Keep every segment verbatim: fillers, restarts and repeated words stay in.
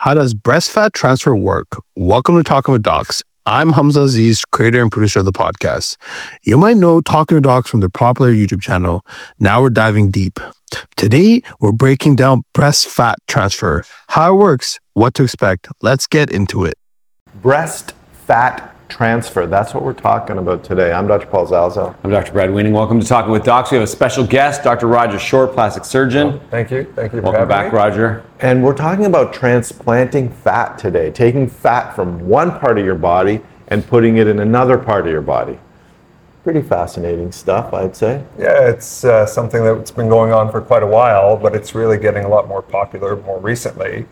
How does breast fat transfer work? Welcome to Talking with Docs. I'm Hamza Aziz, creator and producer of the podcast. You might know Talking with Docs from the popular YouTube channel. Now we're diving deep. Today, we're breaking down breast fat transfer, how it works, what to expect. Let's get into it. Breast fat transfer. That's what we're talking about today. I'm Doctor Paul Zalzo. I'm Doctor Brad Weening. Welcome to Talking with Docs. We have a special guest, Doctor Roger Shore, plastic surgeon. Oh, thank you. Thank you for Welcome having back, me. Roger. And we're talking about transplanting fat today, taking fat from one part of your body and putting it in another part of your body. Pretty fascinating stuff, I'd say. Yeah, it's uh, something that's been going on for quite a while, but it's really getting a lot more popular more recently.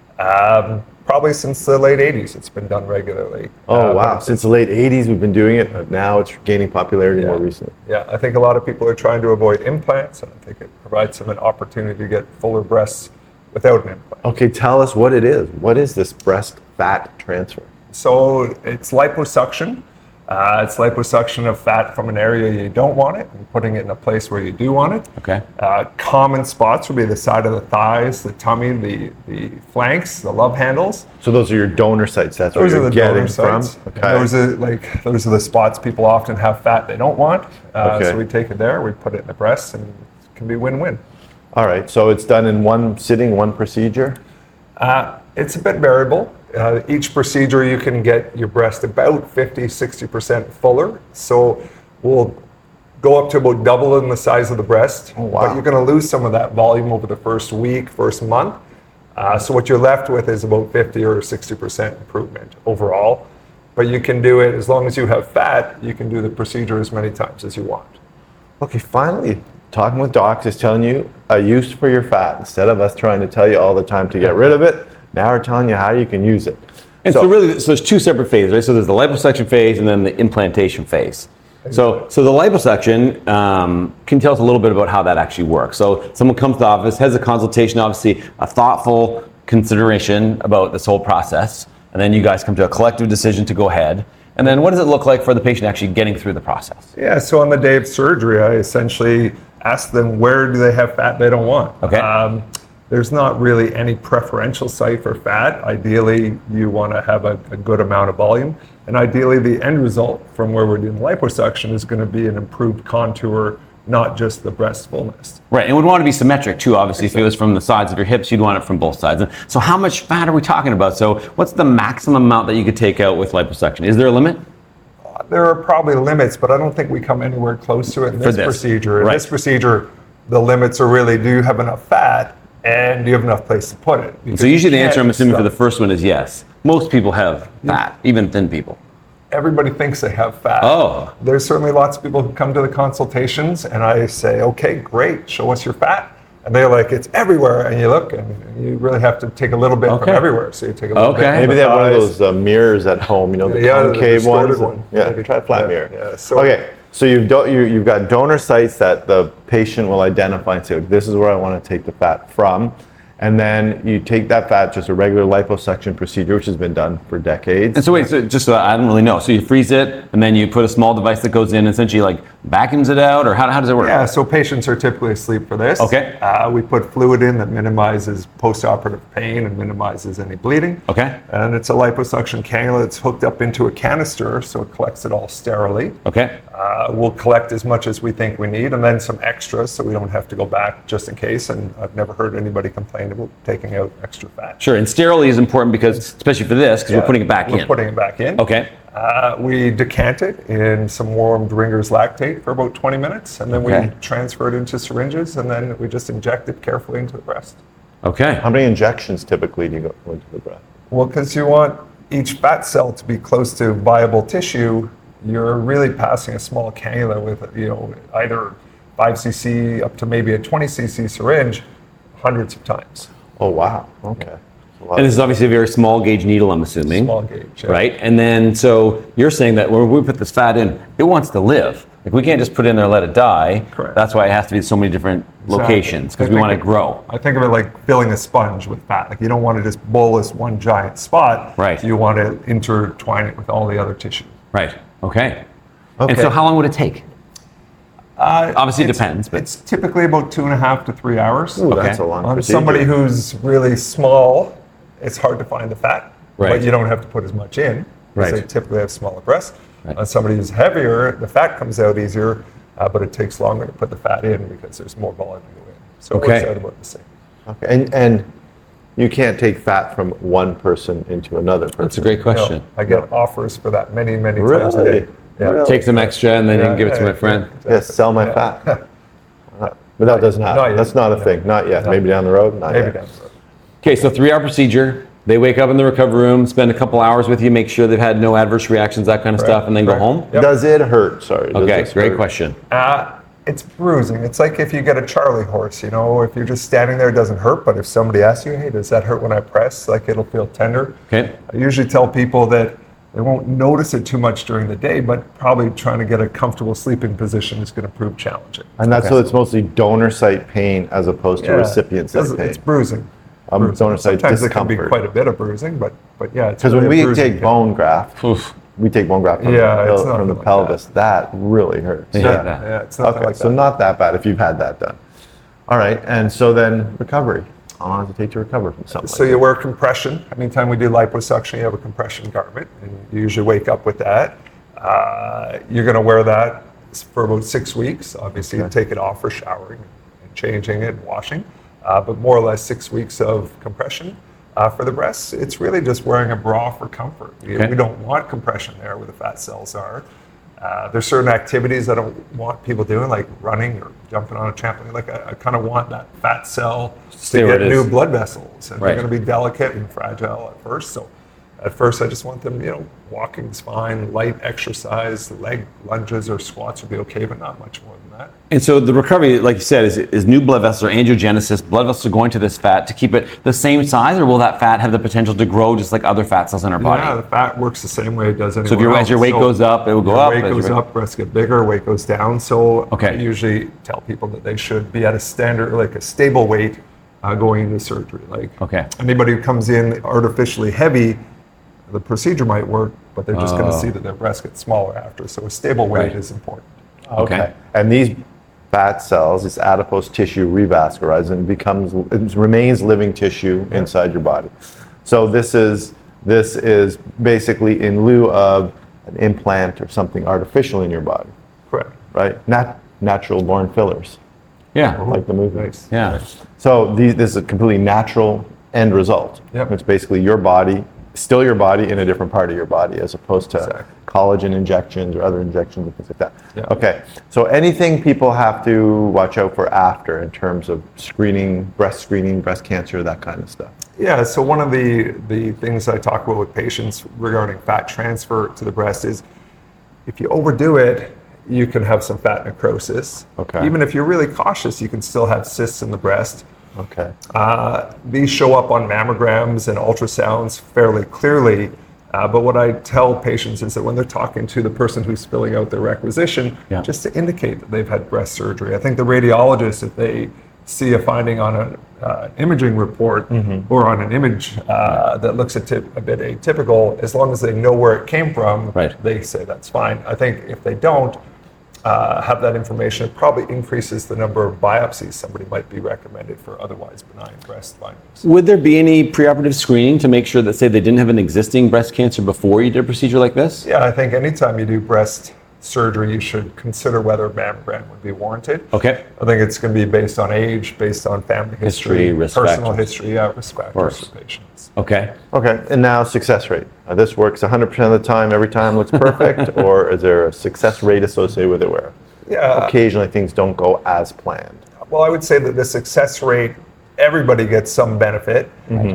Um, probably since the late eighties, it's been done regularly. Oh, uh, wow. Since the late eighties, we've been doing it, but now it's gaining popularity yeah. more recently. Yeah, I think a lot of people are trying to avoid implants, and I think it provides them an opportunity to get fuller breasts without an implant. Okay, tell us what it is. What is this breast fat transfer? So it's liposuction. Uh, it's liposuction of fat from an area you don't want it and putting it in a place where you do want it. Okay. Uh, common spots would be the side of the thighs, the tummy, the, the flanks, the love handles. So those are your donor sites. That's Those where are you're the getting donor from. sites. Okay. Those are like those are the spots people often have fat they don't want. Uh, Okay. So we take it there, we put it in the breast, and it can be win-win. All right. So it's done in one sitting, one procedure. Uh, it's a bit variable. Uh, each procedure you can get your breast about fifty, sixty percent fuller. So we'll go up to about double in the size of the breast. Oh, wow. But you're going to lose some of that volume over the first week, first month. Uh, so what you're left with is about fifty or sixty percent improvement overall. But you can do it, as long as you have fat, you can do the procedure as many times as you want. Okay, finally, Talking with Docs is telling you a use for your fat. Instead of us trying to tell you all the time to get rid of it, now we're telling you how you can use it. And so, so really, so there's two separate phases, right? So there's the liposuction phase and then the implantation phase. So, so the liposuction, um, can you tell us a little bit about how that actually works? So someone comes to the office, has a consultation, obviously a thoughtful consideration about this whole process, and then you guys come to a collective decision to go ahead. And then what does it look like for the patient actually getting through the process? Yeah, so on the day of surgery, I essentially ask them where do they have fat they don't want. Okay. Um, there's not really any preferential site for fat. Ideally, you want to have a, a good amount of volume. And ideally, the end result from where we're doing liposuction is going to be an improved contour, not just the breast fullness. Right, and we'd want to be symmetric too, obviously. Exactly. If it was from the sides of your hips, you'd want it from both sides. So how much fat are we talking about? So what's the maximum amount that you could take out with liposuction? Is there a limit? Uh, there are probably limits, but I don't think we come anywhere close to it in this, this. procedure. In right. this procedure, the limits are really, do you have enough fat and do you have enough place to put it? Because so usually the answer, I'm assuming, stuff. for the first one is yes. Most people have fat, yeah. Even thin people. Everybody thinks they have fat. Oh. There's certainly lots of people who come to the consultations and I say, okay, great, show us your fat. And they're like, it's everywhere. And you look and you really have to take a little bit okay. from everywhere. So you take a little okay. bit. Maybe they have one of those uh, mirrors at home, you know, the yeah, concave the ones. One. Yeah, you try a flat yeah, mirror. Yeah, so okay, so you've, do, you, you've got donor sites that the patient will identify and say, this is where I want to take the fat from. And then you take that fat, just a regular liposuction procedure, which has been done for decades. And so wait, so just so I don't really know. So you freeze it, and then you put a small device that goes in and essentially like vacuums it out, or how, how does it work? Yeah, so patients are typically asleep for this. Okay. Uh, we put fluid in that minimizes post-operative pain and minimizes any bleeding. Okay. And it's a liposuction cannula that's hooked up into a canister, so it collects it all sterilely. Okay. Uh, we'll collect as much as we think we need, and then some extras, so we don't have to go back just in case. And I've never heard anybody complain about taking out extra fat. Sure, and sterility is important because, especially for this, because Yeah, we're putting it back we're in. putting it back in. Okay. Uh, we decant it in some warmed Ringer's lactate for about twenty minutes, and then Okay. we transfer it into syringes, and then we just inject it carefully into the breast. Okay. How many injections typically do you go into the breast? Well, because you want each fat cell to be close to viable tissue, you're really passing a small cannula with, you know, either five c c up to maybe a twenty c c syringe hundreds of times. Oh, wow. Okay. And this is obviously a very small gauge needle, I'm assuming. Small gauge, yeah. Right? And then, so you're saying that when we put this fat in, it wants to live. Like we can't just put it in there and let it die. Correct. That's why it has to be so many different Exactly. locations, because I we think want to it- grow. I think of it like filling a sponge with fat. Like you don't want to just bolus one giant spot. Right. You want to intertwine it with all the other tissue. Right. Okay. Okay. And so how long would it take? Uh, Obviously, it it's- depends, but- It's typically about two and a half to three hours. Ooh, Okay. that's a long On procedure. somebody who's really small it's hard to find the fat, Right. but you don't have to put as much in because Right. they typically have smaller breasts. Right. On somebody who's heavier, the fat comes out easier, uh, but it takes longer to put the fat in because there's more volume to go in. So it Okay. works out about the same. Okay. And and you can't take fat from one person into another person. That's a great question. No, I get offers for that many, many times a Really? day. Yeah. Really? Take some extra and then you Yeah, can give it to yeah, my friend. yeah. Yes, sell my fat. But that doesn't happen. Not yet. That's not a No. thing. Not yet. No. Maybe down the road. Not Maybe yet. down the road. Okay, so three-hour procedure. They wake up in the recovery room, spend a couple hours with you, make sure they've had no adverse reactions, that kind of stuff, and then go Correct. home. Yep. Does it hurt? Sorry. does Okay, this great hurt? question. Uh, it's bruising. It's like if you get a Charlie horse, you know, if you're just standing there, it doesn't hurt. But if somebody asks you, hey, does that hurt when I press? Like it'll feel tender. Okay. I usually tell people that they won't notice it too much during the day, but probably trying to get a comfortable sleeping position is going to prove challenging. And that's so it's mostly donor site pain as opposed to Yeah, recipient site it's, pain. it's bruising. Um, Bruising. donor site Sometimes it can be discomfort. quite a bit of bruising, but but yeah, it's Because really when a we bruising take kit. bone graft, Oof. we take bone graft from, Yeah, the, it's pel- not from the like pelvis. That. really hurts. Yeah. Yeah, yeah, it's not Okay, like so that. not that bad if you've had that done. All right, and so then recovery. How long does it take to recover from something So like you wear compression. Anytime we do liposuction, you have a compression garment, and you usually wake up with that. Uh, you're going to wear that for about six weeks. Obviously, you take it off for showering and changing it and washing, uh, but more or less six weeks of compression. Uh, for the breasts, it's really just wearing a bra for comfort. We, Okay. we don't want compression there where the fat cells are. Uh, there's certain activities I don't want people doing, like running or jumping on a trampoline. Like I, I kind of want that fat cell Stay to where get it is. new blood vessels, and Right. they're going to be delicate and fragile at first. So at first, I just want them, you know, walking's fine, light exercise, leg lunges or squats would be okay, but not much more than that. And so the recovery, like you said, is, is new blood vessels or angiogenesis. Blood vessels are going to this fat to keep it the same size, or will that fat have the potential to grow just like other fat cells in our body? Yeah, the fat works the same way it does anywhere So if your, else. as your weight So goes up, it will go your up. weight as your goes weight- up, breasts get bigger, weight goes down. So Okay. I usually tell people that they should be at a standard, like a stable weight uh, going into surgery. Like Okay. anybody who comes in artificially heavy, the procedure might work, but they're just going to Oh. see that their breasts get smaller after. So a stable weight Right. is important. Okay. And these fat cells, this adipose tissue revascularizes and becomes it remains living tissue inside your body. So this is this is basically in lieu of an implant or something artificial in your body, Correct. right? Not natural born fillers, Yeah. like the movie. Nice. Yeah. So these, this is a completely natural end result. Yep. It's basically your body, still your body in a different part of your body, as opposed to Exactly. collagen injections or other injections and things like that. Yeah. Okay, so anything people have to watch out for after in terms of screening, breast screening, breast cancer, that kind of stuff. Yeah, so one of the, the things I talk about with patients regarding fat transfer to the breast is if you overdo it, you can have some fat necrosis. Okay. Even if you're really cautious, you can still have cysts in the breast. Okay. Uh, these show up on mammograms and ultrasounds fairly clearly. Uh, but what I tell patients is that when they're talking to the person who's filling out their requisition, Yeah. just to indicate that they've had breast surgery. I think the radiologist, if they see a finding on an uh, imaging report or on an image uh, that looks a, tip, a bit atypical, as long as they know where it came from, Right. they say that's fine. I think if they don't uh, have that information, it probably increases the number of biopsies somebody might be recommended for otherwise benign breast findings. Would there be any preoperative screening to make sure that, say, they didn't have an existing breast cancer before you did a procedure like this? Yeah, I think anytime you do breast surgery, you should consider whether a mammogram would be warranted. Okay. I think it's going to be based on age, based on family history, History, risk personal factors. history, yeah, risk factors course. for patients. Okay. Okay, and now success rate. Uh, this works one hundred percent of the time, every time looks perfect, or is there a success rate associated with it where Yeah, occasionally things don't go as planned? well, I would say that the success rate, everybody gets some benefit.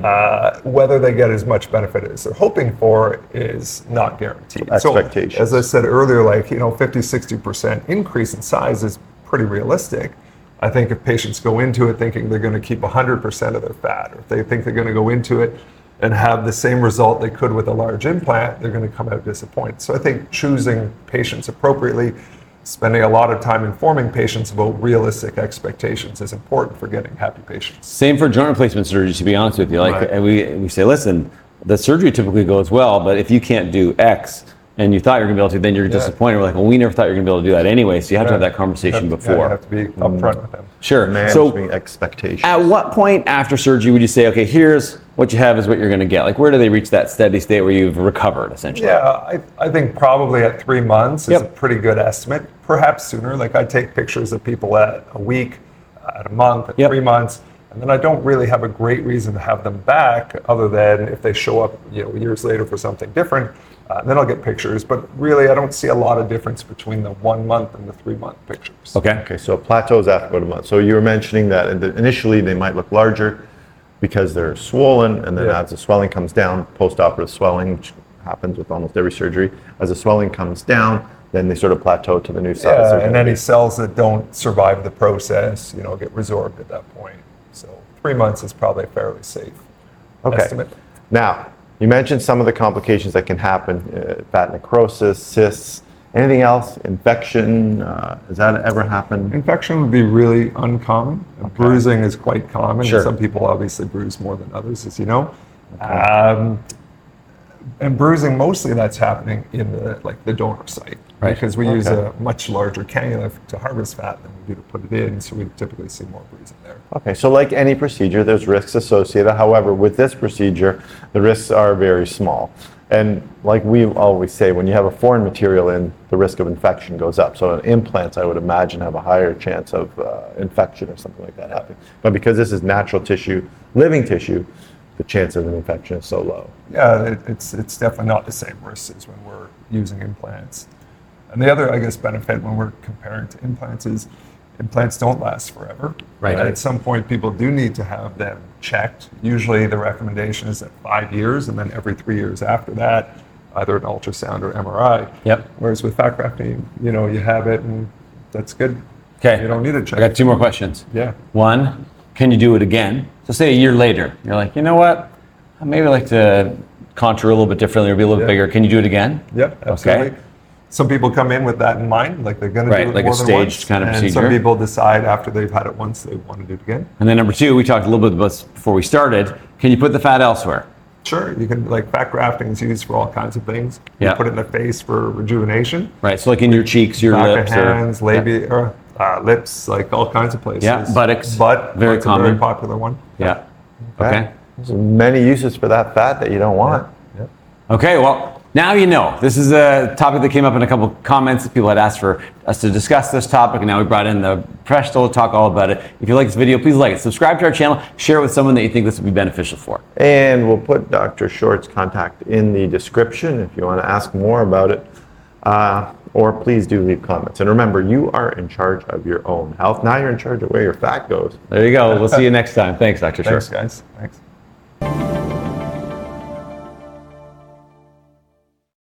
Uh, whether they get as much benefit as they're hoping for is not guaranteed. Expectations. So, as I said earlier, like, you know, fifty, sixty percent increase in size is pretty realistic. I think if patients go into it thinking they're going to keep one hundred percent of their fat, or if they think they're going to go into it and have the same result they could with a large implant, they're going to come out disappointed. So I think choosing patients appropriately, spending a lot of time informing patients about realistic expectations is important for getting happy patients. Same for joint replacement surgery, to be honest with you. Like Right. we, we say, listen, the surgery typically goes well, but if you can't do X, and you thought you were going to be able to, then you're disappointed. We're like, well, we never thought you were going to be able to do that anyway. So you have Yeah. to have that conversation You have to- yeah, before. you have to be upfront with them. Sure. Managing So expectations. at what point after surgery would you say, okay, here's what you have is what you're going to get? Like, where do they reach that steady state where you've recovered, essentially? Yeah, I, I think probably at three months is Yep. a pretty good estimate. Perhaps sooner. Like I take pictures of people at a week, at a month, at Yep. three months, and then I don't really have a great reason to have them back, other than if they show up, you know, years later for something different. Uh, then I'll get pictures. But really, I don't see a lot of difference between the one month and the three month pictures. Okay. Okay, so plateaus after about a month. So you were mentioning that in the- initially they might look larger because they're swollen, and then Yeah. as the swelling comes down, post-operative swelling, which happens with almost every surgery, as the swelling comes down, then they sort of plateau to the new size. Yeah, They're and gonna any be- cells that don't survive the process, you know, get resorbed at that point. So three months is probably a fairly safe Okay. estimate. Now, you mentioned some of the complications that can happen, uh, fat necrosis, cysts, anything else, infection, uh, has that ever happened? Infection would be really uncommon. Bruising is quite common. Sure. Some people obviously bruise more than others, as you know. Um, and bruising, mostly that's happening in the like the donor site, Right. because we use Okay. a much larger cannula to harvest fat than we do to put it in, so we typically see more bruising there. Okay, so like any procedure, there's risks associated. However, with this procedure, the risks are very small. And like we always say, when you have a foreign material in, the risk of infection goes up. So implants, I would imagine, have a higher chance of uh, infection or something like that happening. But because this is natural tissue, living tissue, the chance of an infection is so low. Yeah, it, it's it's definitely not the same risk as when we're using implants. And the other, I guess, benefit when we're comparing to implants is implants don't last forever. Right. And at some point, people do need to have them checked. Usually, the recommendation is at five years, and then every three years after that, either an ultrasound or M R I. Yep. Whereas with fat grafting, you know, you have it, and that's good. Okay. You don't need to check. I got two more questions. Yeah. One, can you do it again? So say a year later, you're like, you know what? I maybe like to contour a little bit differently or be a little Yeah. bit bigger. Can you do it again? Yep, absolutely. Okay. Some people come in with that in mind, like they're going Right, to do it like a more than staged once, kind of and procedure. some people decide after they've had it once they want to do it again. And then number two, we talked a little bit about this before we started. Can you put the fat elsewhere? Sure, you can, like fat grafting is used for all kinds of things. You Yeah. put it in the face for rejuvenation, Right. So like in your cheeks, your back lips, of hands, or labia, or uh, lips, like all kinds of places. Yeah, buttocks, Butt, very butt's a common. very popular one. yeah. Okay. There's many uses for that fat that you don't want. Yep. Okay, well, now you know. This is a topic that came up in a couple comments. People had asked for us to discuss this topic, and now we brought in the professional to talk all about it. If you like this video, please like it. Subscribe to our channel. Share it with someone that you think this would be beneficial for. And we'll put Doctor Short's contact in the description if you want to ask more about it. Uh, or please do leave comments. And remember, you are in charge of your own health. Now you're in charge of where your fat goes. There you go. We'll see you next time. Thanks, Doctor Short. Thanks, guys. Thanks.